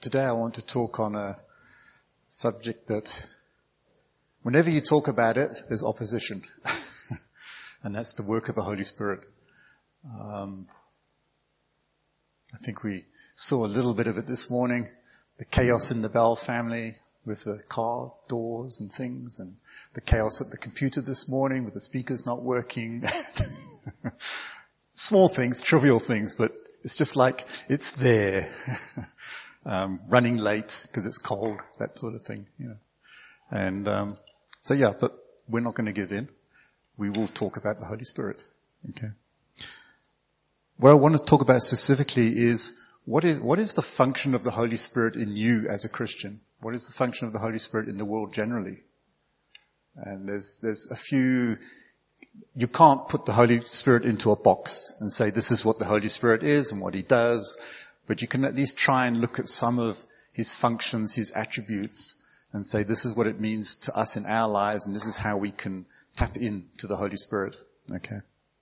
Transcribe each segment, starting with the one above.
Today I want to talk on a subject that whenever you talk about it, there's opposition. And that's the work of the Holy Spirit. I think we saw a little bit of it this morning. The chaos in the Bell family with the car doors and things, and the chaos at the computer this morning with the speakers not working. Small things, trivial things, but it's just like it's there. Running late because it's cold, that sort of thing, you know. And but we're not going to give in. We will talk about the Holy Spirit. Okay. What I want to talk about specifically is what is the function of the Holy Spirit in you as a Christian? What is the function of the Holy Spirit in the world generally? And there's a few. You can't put the Holy Spirit into a box and say this is what the Holy Spirit is and what He does, but you can at least try and look at some of His functions, His attributes, and say this is what it means to us in our lives, and this is how we can tap into the Holy Spirit. Okay.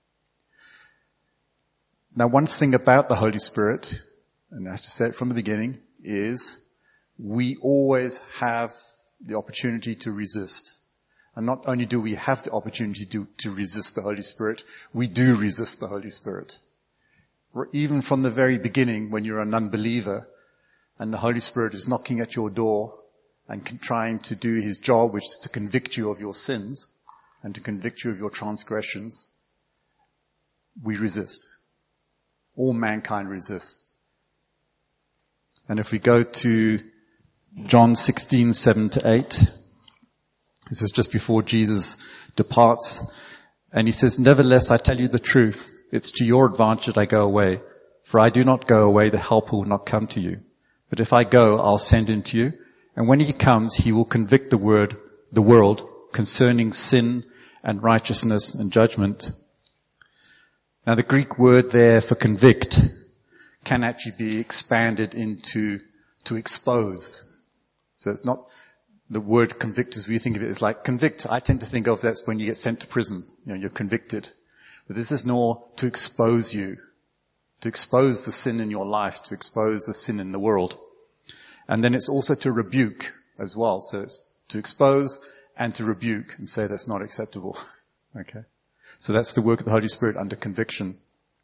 Now, one thing about the Holy Spirit, and I have to say it from the beginning, is we always have the opportunity to resist. And not only do we have the opportunity to resist the Holy Spirit, we do resist the Holy Spirit. Even from the very beginning, when you're an unbeliever and the Holy Spirit is knocking at your door and trying to do His job, which is to convict you of your sins and to convict you of your transgressions, we resist. All mankind resists. And if we go to John 16:7-8, this is just before Jesus departs, and He says, "Nevertheless, I tell you the truth. It's to your advantage that I go away. For I do not go away, the Helper will not come to you. But if I go, I'll send Him to you. And when He comes, He will convict the world concerning sin and righteousness and judgment." Now the Greek word there for convict can actually be expanded into to expose. So it's not the word convict as we think of it is like convict. I tend to think of that's when you get sent to prison. You know, you're convicted. But this is more to expose you, to expose the sin in your life, to expose the sin in the world. And then it's also to rebuke as well. So it's to expose and to rebuke and say that's not acceptable. Okay. So that's the work of the Holy Spirit under conviction.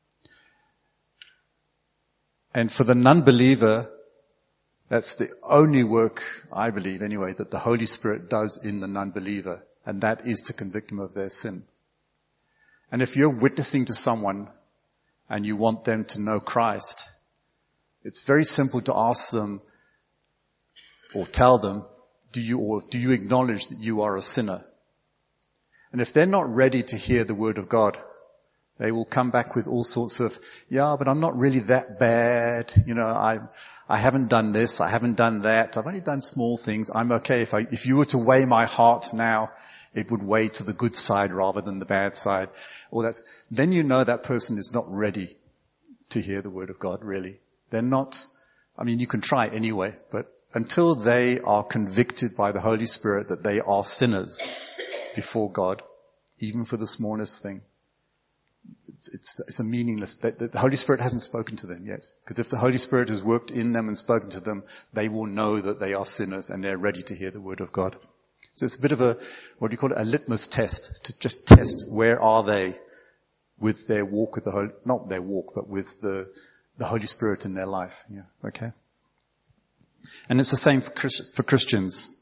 And for the non-believer, that's the only work, I believe anyway, that the Holy Spirit does in the non-believer. And that is to convict them of their sin. And if you're witnessing to someone and you want them to know Christ, it's very simple to ask them or tell them, do you acknowledge that you are a sinner? And if they're not ready to hear the word of God, they will come back with all sorts of, yeah, but I'm not really that bad. You know, I haven't done this. I haven't done that. I've only done small things. I'm okay. If you were to weigh my heart now, it would weigh to the good side rather than the bad side. Then you know that person is not ready to hear the word of God, really. They're not, you can try anyway, but until they are convicted by the Holy Spirit that they are sinners before God, even for the smallest thing, it's a meaningless, the Holy Spirit hasn't spoken to them yet. Because if the Holy Spirit has worked in them and spoken to them, they will know that they are sinners and they're ready to hear the word of God. So it's a bit of a litmus test, to just test where are they with their walk with the Holy, not their walk, but with the Holy Spirit in their life. Yeah, okay. And it's the same for Christians.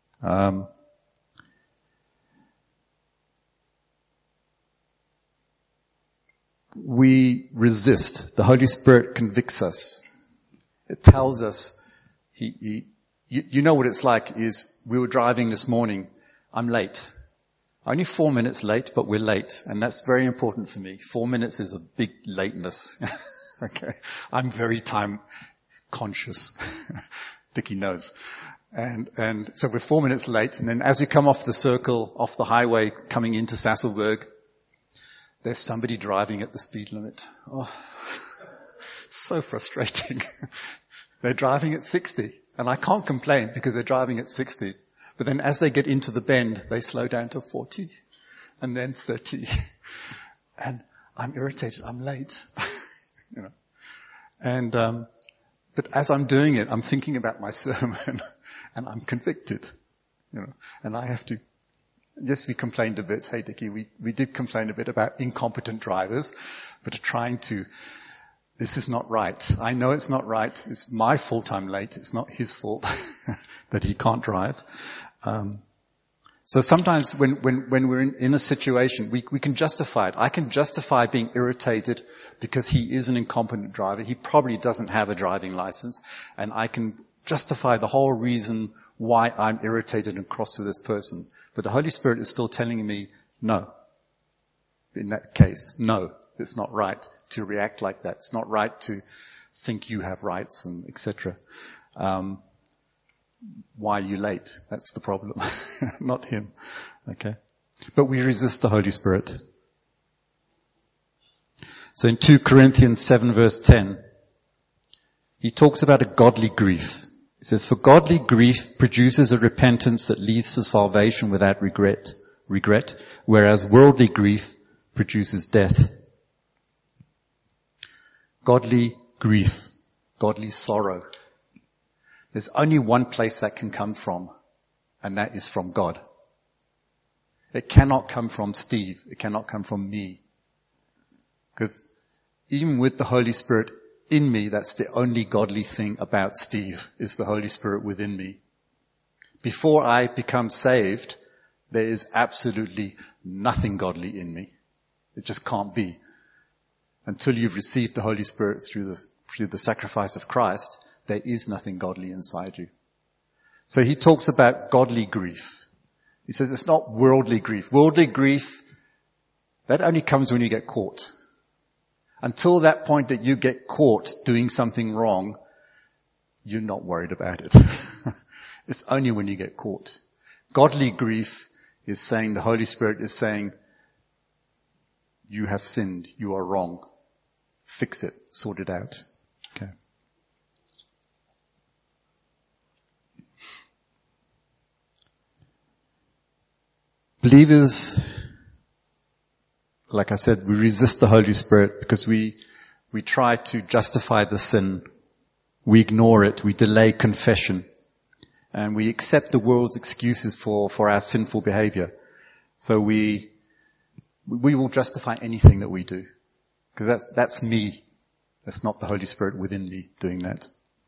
We resist. The Holy Spirit convicts us. It tells us, you know what it's like is we were driving this morning. I'm late. Only 4 minutes late, but we're late. And that's very important for me. 4 minutes is a big lateness. Okay. I'm very time conscious. Vicky knows. And so we're 4 minutes late. And then as we come off the circle, off the highway, coming into Sasolburg, there's somebody driving at the speed limit. Oh, so frustrating. They're driving at 60. And I can't complain because they're driving at 60. But then as they get into the bend, they slow down to 40 and then 30. And I'm irritated. I'm late. You know. And But as I'm doing it, I'm thinking about my sermon and I'm convicted, and I have to, yes, we complained a bit. Hey, Dickie, we did complain a bit about incompetent drivers, but this is not right. I know it's not right. It's my fault I'm late. It's not his fault that he can't drive. So sometimes when we're in a situation, we can justify it. I can justify being irritated because he is an incompetent driver. He probably doesn't have a driving license. And I can justify the whole reason why I'm irritated and cross with this person. But the Holy Spirit is still telling me, no. In that case, no, it's not right to react like that. It's not right to think you have rights and etc. Why are you late? That's the problem, not him. Okay. But we resist the Holy Spirit. So in 2 Corinthians 7 verse 10, he talks about a godly grief. He says, for godly grief produces a repentance that leads to salvation without regret, whereas worldly grief produces death. Godly grief, godly sorrow. There's only one place that can come from, and that is from God. It cannot come from Steve. It cannot come from me. Because even with the Holy Spirit in me, that's the only godly thing about Steve, is the Holy Spirit within me. Before I become saved, there is absolutely nothing godly in me. It just can't be. Until you've received the Holy Spirit through the sacrifice of Christ, there is nothing godly inside you. So he talks about godly grief. He says it's not worldly grief. Worldly grief, that only comes when you get caught. Until that point that you get caught doing something wrong, you're not worried about it. It's only when you get caught. Godly grief is saying, the Holy Spirit is saying, you have sinned, you are wrong. Fix it, sort it out. Okay. Believers, like I said, we resist the Holy Spirit because we try to justify the sin. We ignore it. We delay confession. And we accept the world's excuses for our sinful behavior. So we will justify anything that we do. Because that's me. That's not the Holy Spirit within me doing that.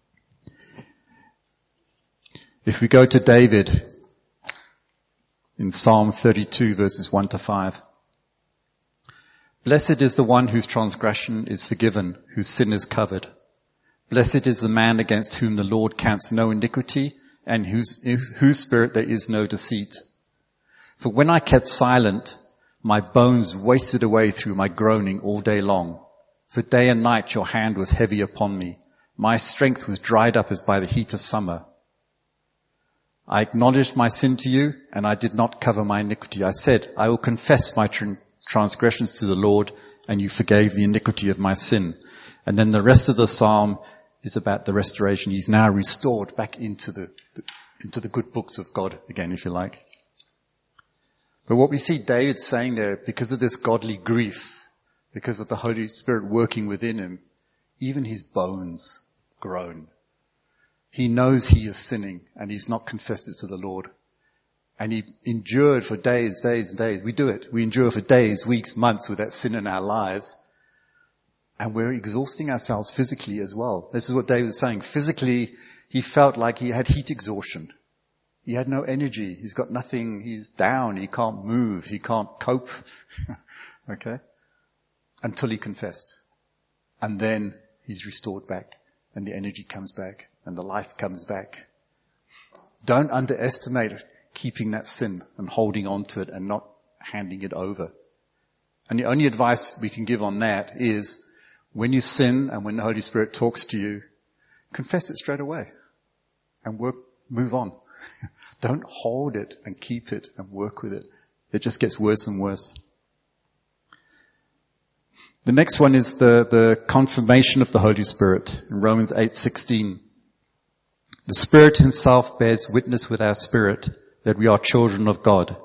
If we go to David in Psalm 32 verses 1 to 5. Blessed is the one whose transgression is forgiven, whose sin is covered. Blessed is the man against whom the Lord counts no iniquity, and whose spirit there is no deceit. For when I kept silent, my bones wasted away through my groaning all day long. For day and night your hand was heavy upon me. My strength was dried up as by the heat of summer. I acknowledged my sin to you, and I did not cover my iniquity. I said, I will confess my transgressions to the Lord, and you forgave the iniquity of my sin. And then the rest of the psalm is about the restoration. He's now restored back into the good books of God again, if you like. But what we see David saying there, because of this godly grief, because of the Holy Spirit working within him, even his bones groan. He knows he is sinning and he's not confessed it to the Lord. And he endured for days and days. We do it. We endure for days, weeks, months with that sin in our lives. And we're exhausting ourselves physically as well. This is what David is saying. Physically, he felt like he had heat exhaustion. He had no energy. He's got nothing. He's down. He can't move. He can't cope. Okay? Until he confessed. And then he's restored back. And the energy comes back. And the life comes back. Don't underestimate keeping that sin and holding on to it and not handing it over. And the only advice we can give on that is when you sin and when the Holy Spirit talks to you, confess it straight away and move on. Don't hold it and keep it and work with it. It just gets worse and worse. The next one is the confirmation of the Holy Spirit in Romans 8:16. The Spirit himself bears witness with our spirit that we are children of God.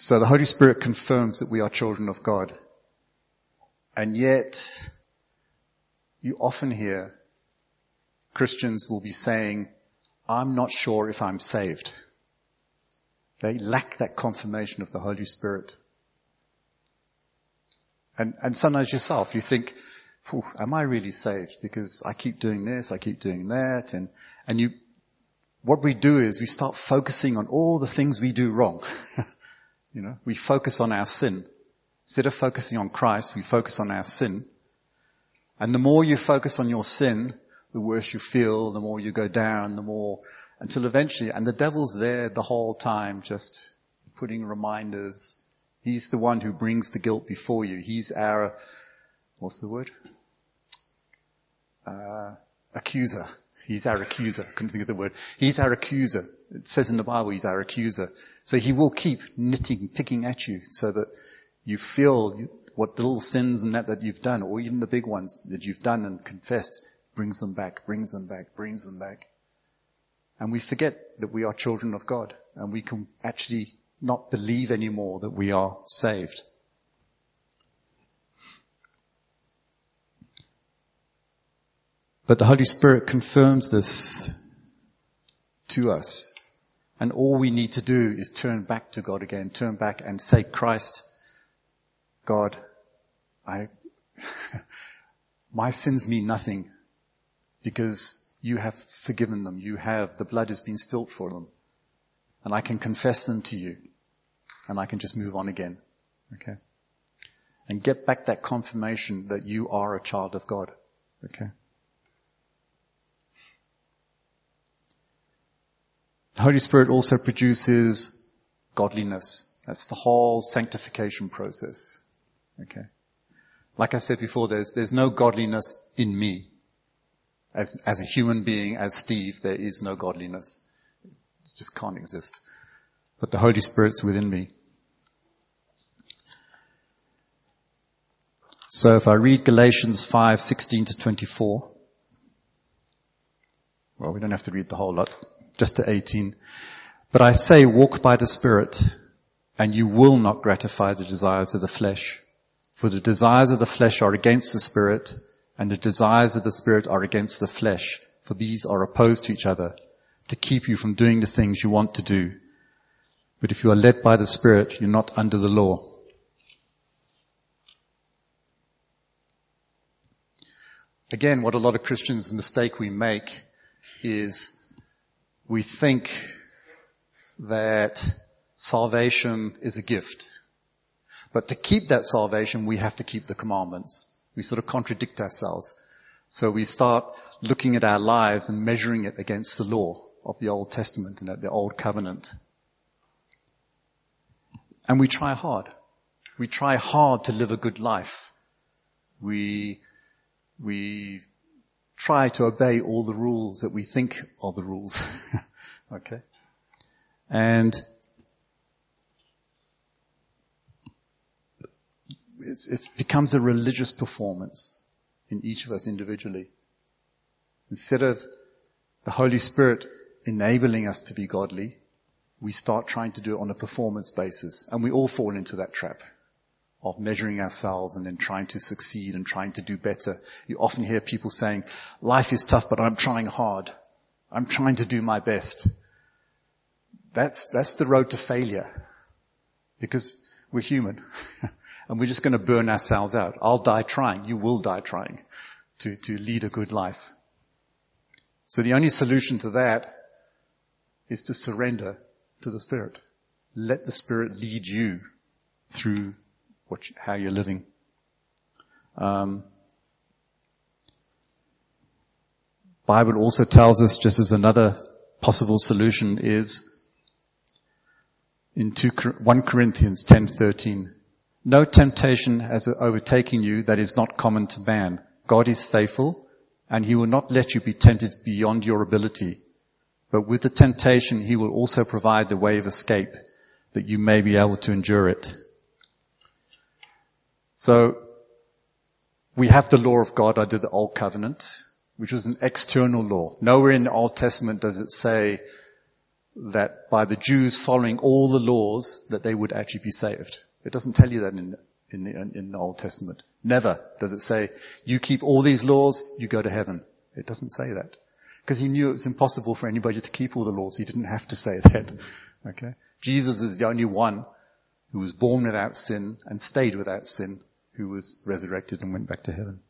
So the Holy Spirit confirms that we are children of God. And yet, you often hear Christians will be saying, I'm not sure if I'm saved. They lack that confirmation of the Holy Spirit. And sometimes yourself, you think, am I really saved? Because I keep doing this, I keep doing that. What we do is we start focusing on all the things we do wrong. We focus on our sin. Instead of focusing on Christ, we focus on our sin. And the more you focus on your sin, the worse you feel, the more you go down, until eventually, and the devil's there the whole time, just putting reminders. He's the one who brings the guilt before you. He's our, what's the word? Accuser. He's our accuser. Couldn't think of the word. He's our accuser. It says in the Bible, he's our accuser. So he will keep picking at you so that you feel what little sins and that you've done, or even the big ones that you've done and confessed, brings them back. And we forget that we are children of God, and we can actually not believe anymore that we are saved. But the Holy Spirit confirms this to us. And all we need to do is turn back to God again, turn back and say, Christ, God, my sins mean nothing because you have forgiven them. The blood has been spilt for them. And I can confess them to you. And I can just move on again. Okay? And get back that confirmation that you are a child of God. Okay? The Holy Spirit also produces godliness. That's the whole sanctification process. Okay? Like I said before, there's no godliness in me. As a human being, as Steve, there is no godliness. It just can't exist. But the Holy Spirit's within me. So if I read Galatians 5:16-24, well, we don't have to read the whole lot, just to 18. But I say, walk by the Spirit, and you will not gratify the desires of the flesh. For the desires of the flesh are against the Spirit, and the desires of the Spirit are against the flesh. For these are opposed to each other, to keep you from doing the things you want to do. But if you are led by the Spirit, you're not under the law. Again, what a lot of Christians, the mistake we make is we think that salvation is a gift. But to keep that salvation, we have to keep the commandments. We sort of contradict ourselves. So we start looking at our lives and measuring it against the law of the Old Testament and the Old Covenant. And we try hard. We try hard to live a good life. We try to obey all the rules that we think are the rules. Okay? And it becomes a religious performance in each of us individually. Instead of the Holy Spirit enabling us to be godly, we start trying to do it on a performance basis. And we all fall into that trap of measuring ourselves and then trying to succeed and trying to do better. You often hear people saying, life is tough, but I'm trying hard. I'm trying to do my best. That's the road to failure. Because we're human. And we're just going to burn ourselves out. I'll die trying. You will die trying to lead a good life. So the only solution to that is to surrender to the Spirit. Let the Spirit lead you through how you're living. Bible also tells us, just as another possible solution, is in 1 Corinthians 10:13. No temptation has overtaken you that is not common to man. God is faithful, and he will not let you be tempted beyond your ability. But with the temptation, he will also provide the way of escape, that you may be able to endure it. So, we have the law of God under the Old Covenant, which was an external law. Nowhere in the Old Testament does it say, that by the Jews following all the laws that they would actually be saved. It doesn't tell you that in the Old Testament. Never does it say, you keep all these laws, you go to heaven. It doesn't say that. Because he knew it was impossible for anybody to keep all the laws. He didn't have to say that. Okay? Jesus is the only one who was born without sin and stayed without sin, who was resurrected and went back to heaven.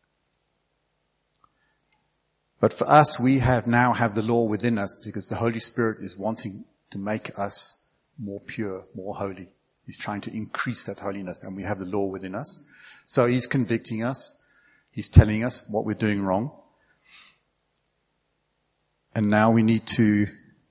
But for us, we now have the law within us because the Holy Spirit is wanting to make us more pure, more holy. He's trying to increase that holiness, and we have the law within us. So he's convicting us. He's telling us what we're doing wrong. And now we need to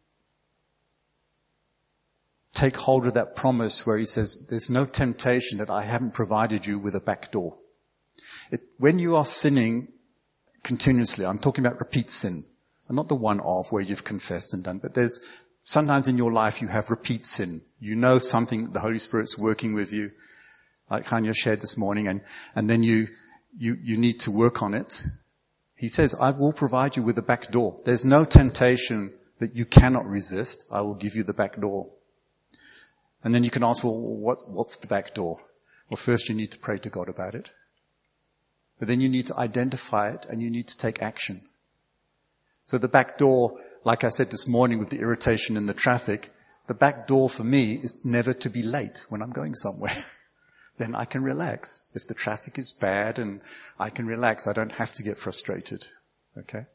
take hold of that promise where he says, there's no temptation that I haven't provided you with a back door. When you are sinning continuously, I'm talking about repeat sin, and not the one-off where you've confessed and done, but there's sometimes in your life you have repeat sin. You know something, the Holy Spirit's working with you, like Kanya shared this morning, and then you need to work on it. He says, I will provide you with a back door. There's no temptation that you cannot resist. I will give you the back door. And then you can ask, well, what's the back door? Well, first you need to pray to God about it. But then you need to identify it and you need to take action. So the back door, like I said this morning with the irritation in the traffic, the back door for me is never to be late when I'm going somewhere. Then I can relax. If the traffic is bad and I can relax, I don't have to get frustrated. Okay?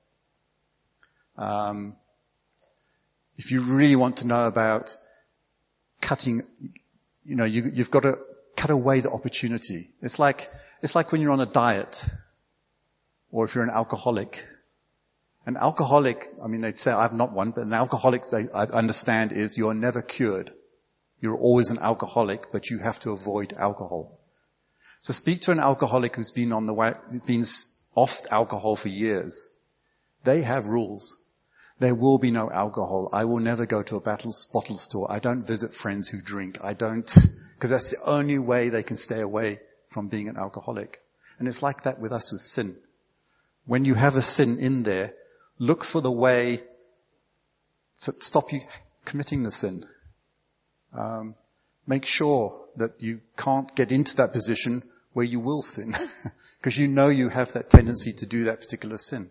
If you really want to know about cutting, you've got to cut away the opportunity. It's like when you're on a diet, or if you're an alcoholic. An alcoholic, they'd say, I'm not one, but an alcoholic, I understand, is you're never cured. You're always an alcoholic, but you have to avoid alcohol. So speak to an alcoholic who's been off alcohol for years. They have rules. There will be no alcohol. I will never go to a bottle store. I don't visit friends who drink. Because that's the only way they can stay away from being an alcoholic. And it's like that with us with sin. When you have a sin in there, look for the way to stop you committing the sin. Make sure that you can't get into that position where you will sin. Because you have that tendency to do that particular sin.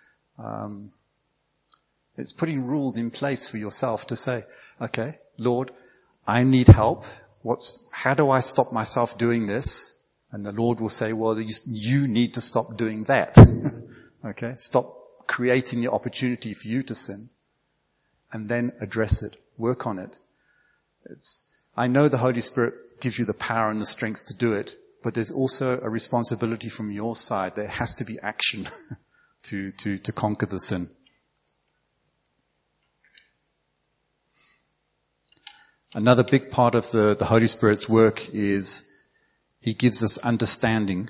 It's putting rules in place for yourself to say, okay, Lord, I need help. How do I stop myself doing this? And the Lord will say, well, you need to stop doing that. Okay? Stop creating the opportunity for you to sin. And then address it. Work on it. I know the Holy Spirit gives you the power and the strength to do it, but there's also a responsibility from your side. There has to be action to conquer the sin. Another big part of the Holy Spirit's work is He gives us understanding.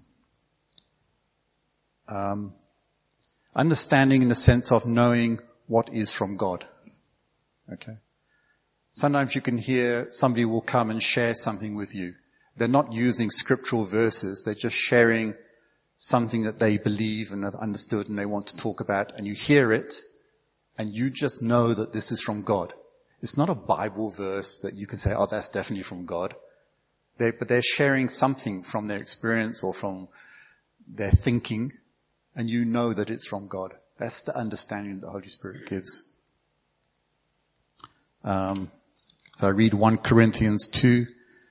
Understanding in the sense of knowing what is from God. Okay. Sometimes you can hear somebody will come and share something with you. They're not using scriptural verses. They're just sharing something that they believe and have understood and they want to talk about. And you hear it and you just know that this is from God. It's not a Bible verse that you can say, oh, that's definitely from God. But they're sharing something from their experience or from their thinking, and you know that it's from God. That's the understanding that the Holy Spirit gives. If I read 1 Corinthians 2.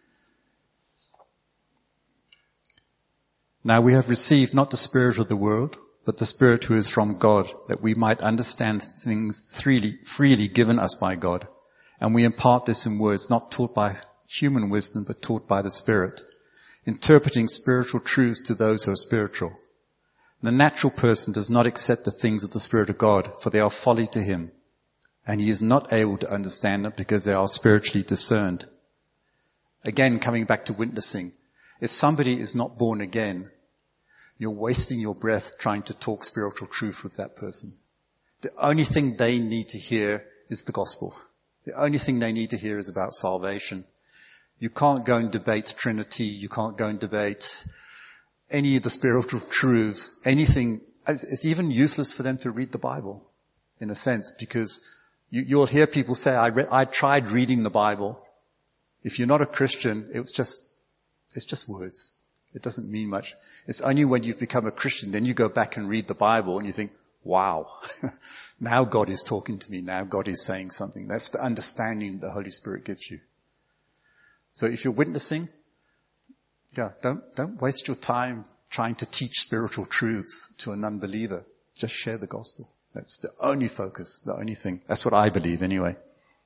Now we have received not the spirit of the world, but the Spirit who is from God, that we might understand things freely given us by God. And we impart this in words not taught by human wisdom, but taught by the Spirit, interpreting spiritual truths to those who are spiritual. The natural person does not accept the things of the Spirit of God, for they are folly to him, and he is not able to understand them because they are spiritually discerned. Again, coming back to witnessing, if somebody is not born again, you're wasting your breath trying to talk spiritual truth with that person. The only thing they need to hear is the gospel. The only thing they need to hear is about salvation. You can't go and debate Trinity. You can't go and debate any of the spiritual truths. Anything. It's even useless for them to read the Bible, in a sense, because You'll hear people say, I tried reading the Bible. If you're not a Christian, it's just words. It doesn't mean much. It's only when you've become a Christian, then you go back and read the Bible and you think, wow, now God is talking to me. Now God is saying something. That's the understanding the Holy Spirit gives you. So if you're witnessing, don't waste your time trying to teach spiritual truths to a non-believer. Just share the gospel. That's the only focus, the only thing. That's what I believe anyway.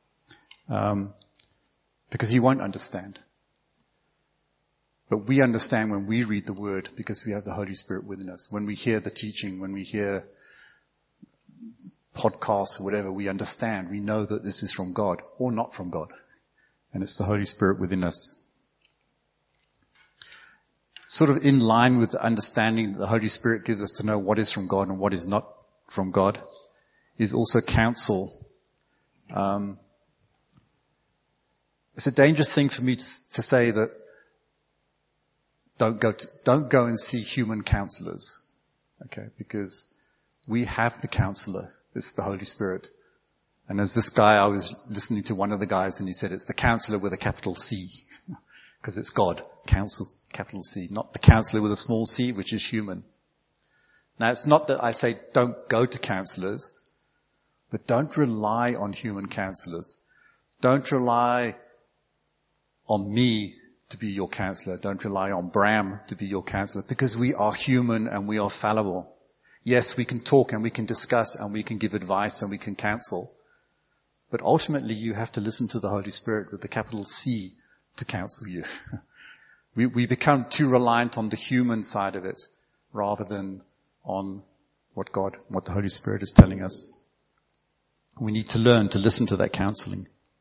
Because he won't understand. But we understand when we read the word because we have the Holy Spirit within us. When we hear the teaching, when we hear podcasts or whatever, we understand. We know that this is from God or not from God. And it's the Holy Spirit within us. Sort of in line with the understanding that the Holy Spirit gives us to know what is from God and what is not from God is also counsel. It's a dangerous thing for me to say that don't go and see human counselors. Okay, because we have the counselor. It's the Holy Spirit. And as this guy, I was listening to one of the guys and he said it's the counselor with a capital C. Because it's God. Counsel, capital C. Not the counselor with a small c, which is human. Now it's not that I say don't go to counselors, but don't rely on human counselors. Don't rely on me to be your counselor. Don't rely on Bram to be your counselor, because we are human and we are fallible. Yes, we can talk and we can discuss and we can give advice and we can counsel. But ultimately you have to listen to the Holy Spirit with the capital C to counsel you. We become too reliant on the human side of it rather than on what the Holy Spirit is telling us. We need to learn to listen to that counseling.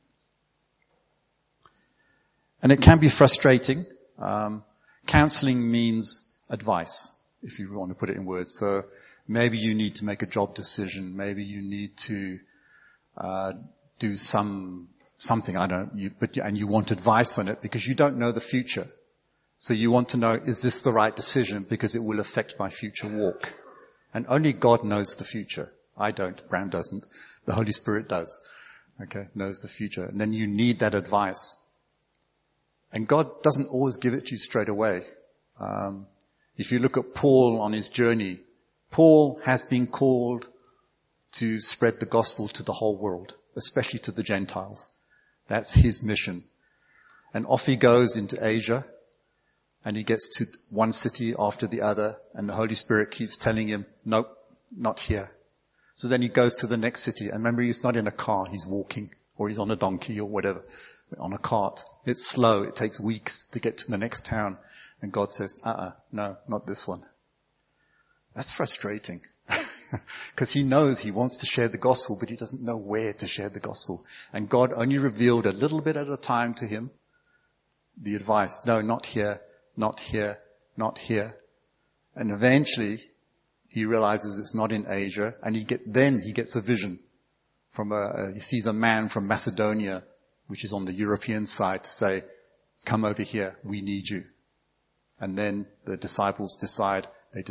And it can be frustrating. Counseling means advice, if you want to put it in words. So maybe you need to make a job decision. Maybe you need to do something, and you want advice on it because you don't know the future. So you want to know, is this the right decision because it will affect my future walk? And only God knows the future. I don't. Bram doesn't. The Holy Spirit does. Okay, knows the future. And then you need that advice. And God doesn't always give it to you straight away. If you look at Paul on his journey, Paul has been called to spread the gospel to the whole world, especially to the Gentiles. That's his mission. And off he goes into Asia, and he gets to one city after the other, and the Holy Spirit keeps telling him, nope, not here. So then he goes to the next city, and remember, he's not in a car, he's walking, or he's on a donkey or whatever, on a cart. It's slow, it takes weeks to get to the next town, and God says, no, not this one. That's frustrating. Because he knows he wants to share the gospel, but he doesn't know where to share the gospel. And God only revealed a little bit at a time to him the advice. No, not here, not here, not here. And eventually he realizes it's not in Asia, and he gets a vision he sees a man from Macedonia, which is on the European side, to say, come over here, we need you. And then the disciples decide,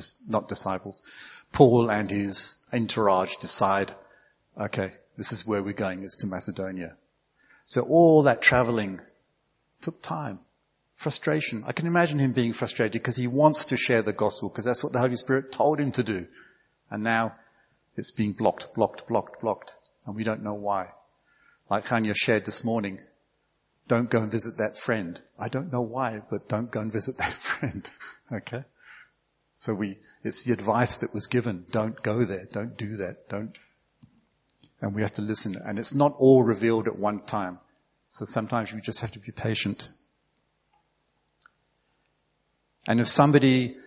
Paul and his entourage decide, okay, this is where we're going, it's to Macedonia. So all that traveling took time. Frustration. I can imagine him being frustrated because he wants to share the gospel because that's what the Holy Spirit told him to do. And now it's being blocked. And we don't know why. Like Hanya shared this morning, don't go and visit that friend. I don't know why, but don't go and visit that friend. Okay? So it's the advice that was given. Don't go there. Don't do that. And we have to listen. And it's not all revealed at one time. So sometimes we just have to be patient. And if somebody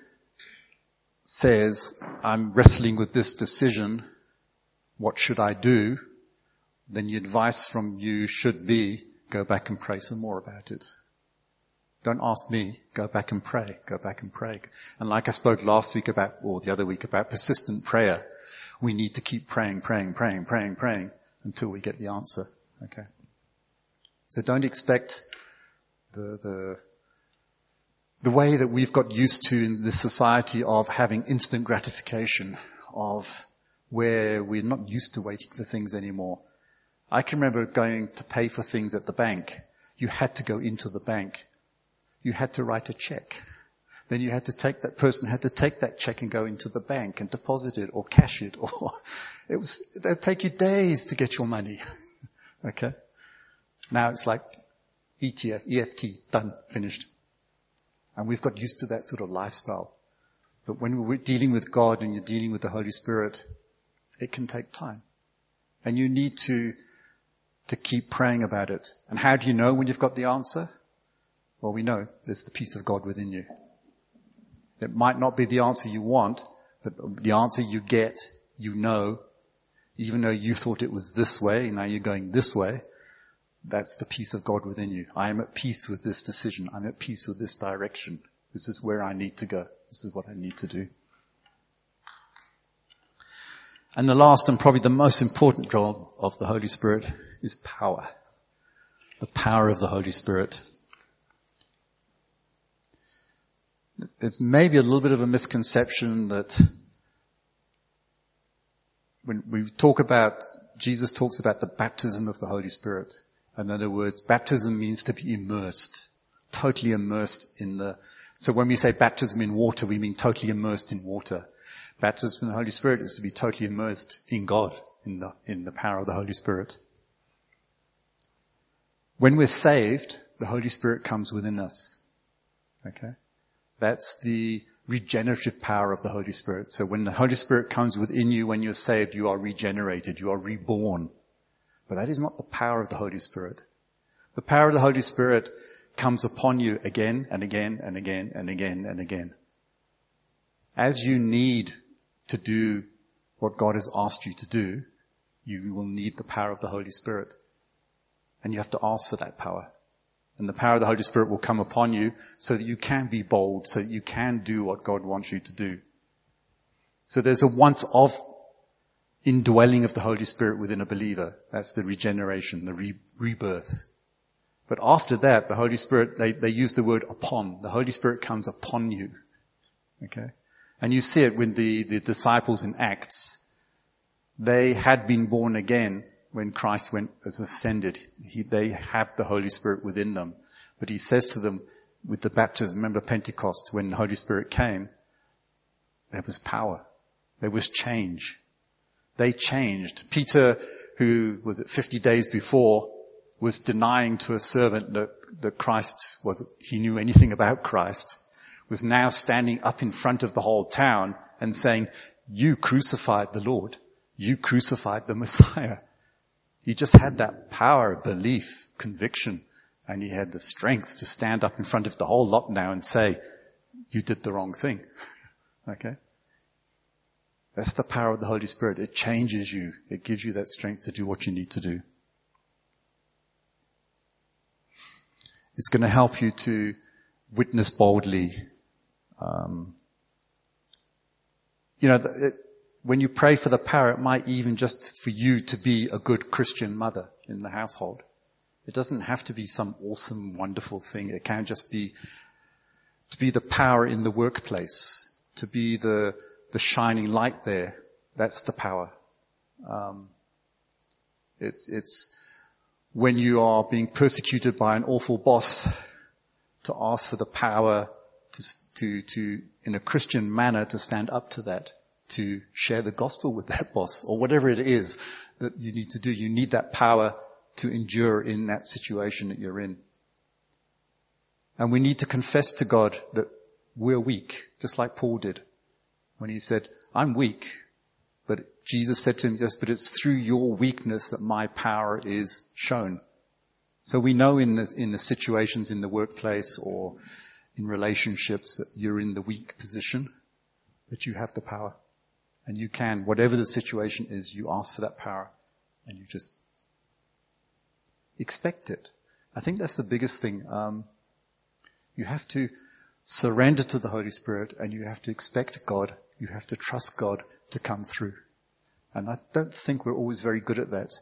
says, I'm wrestling with this decision, what should I do? Then the advice from you should be, go back and pray some more about it. Don't ask me, go back and pray. And like I spoke last week the other week about persistent prayer, we need to keep praying until we get the answer. Okay? So don't expect the way that we've got used to in this society of having instant gratification, of where we're not used to waiting for things anymore. I can remember going to pay for things at the bank. You had to go into the bank. You had to write a check. Then you had to take that person had to take that check and go into the bank and deposit it or cash it, or it'd take you days to get your money. Okay? Now it's like ETF, EFT, done, finished. And we've got used to that sort of lifestyle. But when we're dealing with God and you're dealing with the Holy Spirit, it can take time. And you need to keep praying about it. And how do you know when you've got the answer? Well, we know there's the peace of God within you. It might not be the answer you want, but the answer you get, you know, even though you thought it was this way, now you're going this way, that's the peace of God within you. I am at peace with this decision. I'm at peace with this direction. This is where I need to go. This is what I need to do. And the last and probably the most important role of the Holy Spirit is power. The power of the Holy Spirit. There's maybe a little bit of a misconception that when we talk about, Jesus talks about the baptism of the Holy Spirit. In other words, baptism means to be immersed, totally immersed in so when we say baptism in water, we mean totally immersed in water. Baptism in the Holy Spirit is to be totally immersed in God, in the power of the Holy Spirit. When we're saved, the Holy Spirit comes within us. Okay? That's the regenerative power of the Holy Spirit. So when the Holy Spirit comes within you, when you're saved, you are regenerated, you are reborn. But that is not the power of the Holy Spirit. The power of the Holy Spirit comes upon you again and again and again and again and again. As you need to do what God has asked you to do, you will need the power of the Holy Spirit. And you have to ask for that power. And the power of the Holy Spirit will come upon you so that you can be bold, so that you can do what God wants you to do. So there's a once-off indwelling of the Holy Spirit within a believer. That's the regeneration, the rebirth. But after that, the Holy Spirit, they use the word upon. The Holy Spirit comes upon you. Okay? And you see it with the disciples in Acts. They had been born again when Christ was ascended. They have the Holy Spirit within them. But he says to them with the baptism, remember Pentecost, when the Holy Spirit came, there was power. There was change. They changed. Peter, who was at 50 days before, was denying to a servant that Christ he knew anything about Christ, was now standing up in front of the whole town and saying, you crucified the Lord. You crucified the Messiah. He just had that power, belief, conviction, and he had the strength to stand up in front of the whole lot now and say, you did the wrong thing. Okay? That's the power of the Holy Spirit. It changes you. It gives you that strength to do what you need to do. It's going to help you to witness boldly. When you pray for the power, it might even just for you to be a good Christian mother in the household. It doesn't have to be some awesome, wonderful thing. It can just be to be the power in the workplace, to be the shining light there. That's the power. It's when you are being persecuted by an awful boss, to ask for the power to in a Christian manner to stand up to that, to share the gospel with that boss, or whatever it is that you need to do. You need that power to endure in that situation that you're in. And we need to confess to God that we're weak, just like Paul did when he said, I'm weak. But Jesus said to him, yes, but it's through your weakness that my power is shown. So we know in the situations in the workplace or in relationships that you're in the weak position, but you have the power. And you can, whatever the situation is, you ask for that power and you just expect it. I think that's the biggest thing. You have to surrender to the Holy Spirit and you have to expect God. You have to trust God to come through. And I don't think we're always very good at that.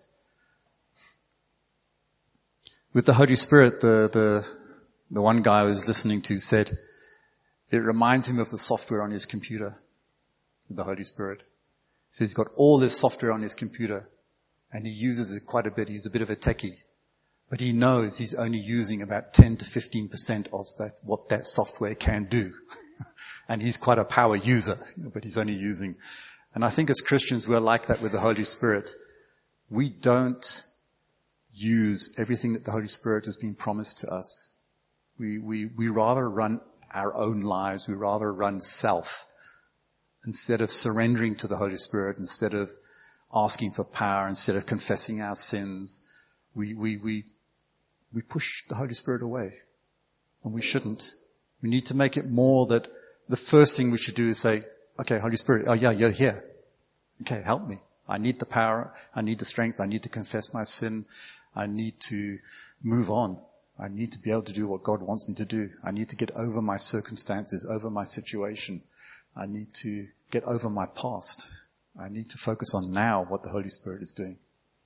With the Holy Spirit, the one guy I was listening to said, it reminds him of the software on his computer, the Holy Spirit. He says he's got all this software on his computer and he uses it quite a bit. He's a bit of a techie. But he knows he's only using about 10 to 15% of what that software can do. And he's quite a power user, but he's only using. And I think as Christians, we're like that with the Holy Spirit. We don't use everything that the Holy Spirit has been promised to us. We rather run our own lives. We rather run self instead of surrendering to the Holy Spirit, instead of asking for power, instead of confessing our sins. We push the Holy Spirit away, and we shouldn't. We need to make it more that the first thing we should do is say, okay, Holy Spirit, oh yeah, you're here. Okay, help me. I need the power. I need the strength. I need to confess my sin. I need to move on. I need to be able to do what God wants me to do. I need to get over my circumstances, over my situation. I need to get over my past. I need to focus on now what the Holy Spirit is doing.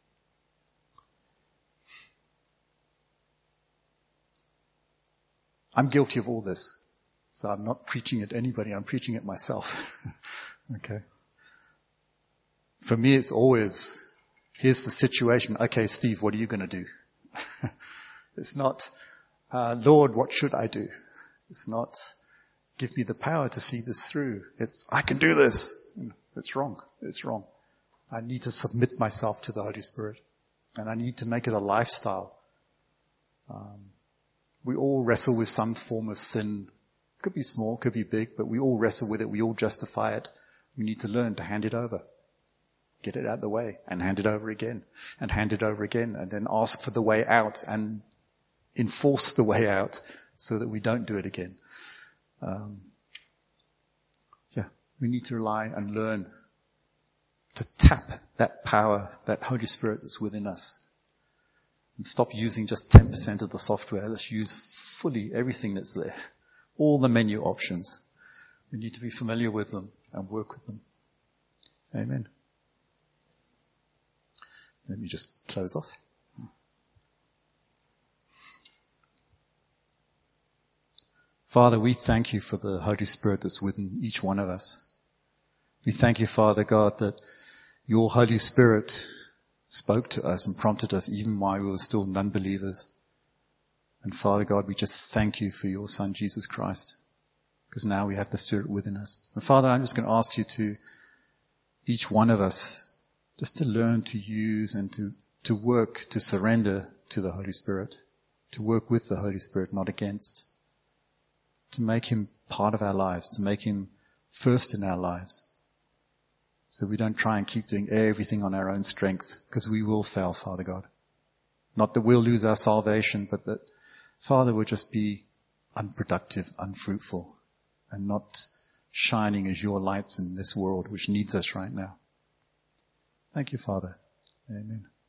I'm guilty of all this. So I'm not preaching at anybody. I'm preaching at myself. Okay. For me, it's always, here's the situation. Okay, Steve, what are you going to do? It's not, Lord, what should I do? It's not, give me the power to see this through. It's, I can do this. It's wrong. It's wrong. I need to submit myself to the Holy Spirit. And I need to make it a lifestyle. We all wrestle with some form of sin. Could be small, could be big, but we all wrestle with it. We all justify it. We need to learn to hand it over. Get it out of the way and hand it over again and hand it over again, and then ask for the way out and enforce the way out so that we don't do it again. We need to rely and learn to tap that power, that Holy Spirit that's within us, and stop using just 10% of the software. Let's use fully everything that's there. All the menu options. We need to be familiar with them and work with them. Amen. Let me just close off. Father, we thank you for the Holy Spirit that's within each one of us. We thank you, Father God, that your Holy Spirit spoke to us and prompted us even while we were still non-believers. And Father God, we just thank you for your Son, Jesus Christ, because now we have the Spirit within us. And Father, I'm just going to ask you to, each one of us, just to learn to use and to work, to surrender to the Holy Spirit, to work with the Holy Spirit, not against, to make him part of our lives, to make him first in our lives, so we don't try and keep doing everything on our own strength, because we will fail, Father God. Not that we'll lose our salvation, but that, Father, we'll just be unproductive, unfruitful, and not shining as your lights in this world which needs us right now. Thank you, Father. Amen.